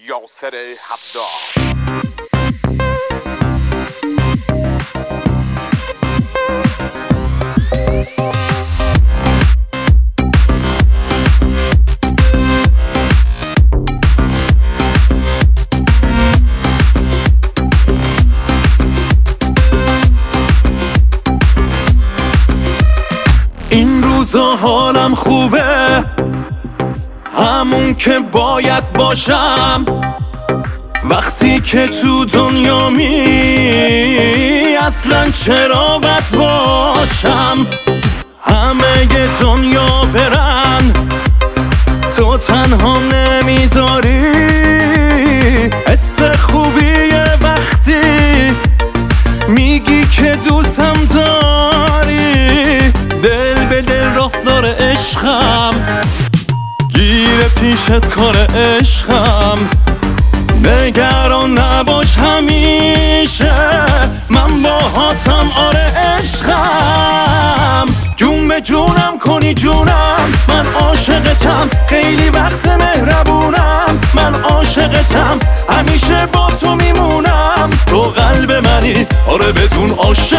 یاسر حداد. این روزا حالم خوبه، همون که باید باشم. وقتی که تو دنیا اصلا چرا بد باشم؟ همه دنیا برن، تو تنها نمیذاری. حس خوبیه وقتی میگی که دوستم داری. دل به دل راه داره عشقم، گیر پیشت کار عشقم. نگران نباش همیشه، من باهاتم آره عشقم. جون به جونم کنی جونم، من عاشقتم. خیلی وقت مهربونم، من عاشقتم. همیشه با تو میمونم، تو قلب منی آره بدون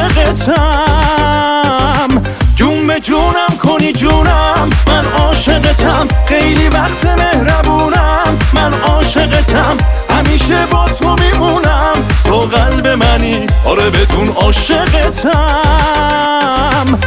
عاشقتم. جون به جونم کنی جونم، من عاشقتم. خیلی وقت مهربونم، من عاشقتم. همیشه با تو میمونم، تو قلب منی آره بدون عاشقتم.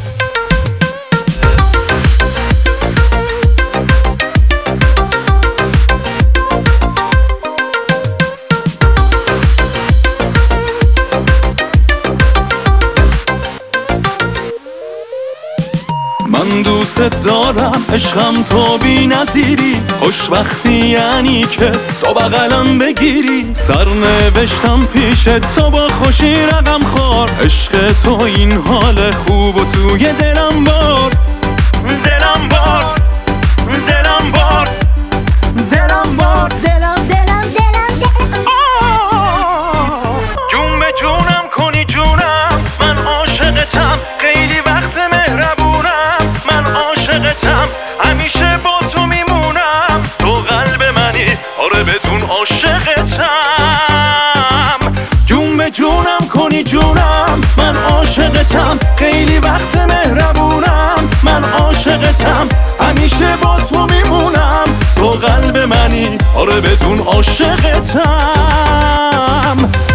من دوست دارم عشقم، تو بی نظیری. خوشبختی یعنی که تو بغلم بگیری. سر نوشتم پیش تو با خوشی رقم خوار. عشق تو این حال خوب و توی دلم برد. دلم برد، دلم برد، دلم برد. جون به جونم کنی جونم، من عاشقتم. خیلی وقت مهربونم، من عاشقتم. همیشه با تو میمونم، تو قلب منی آره بدون عاشقتم. جون به جونم کنی جونم، من عاشقتم. خیلی وقت مهربونم، من عاشقتم. همیشه با تو میمونم، تو قلب منی آره بدون عاشقتم.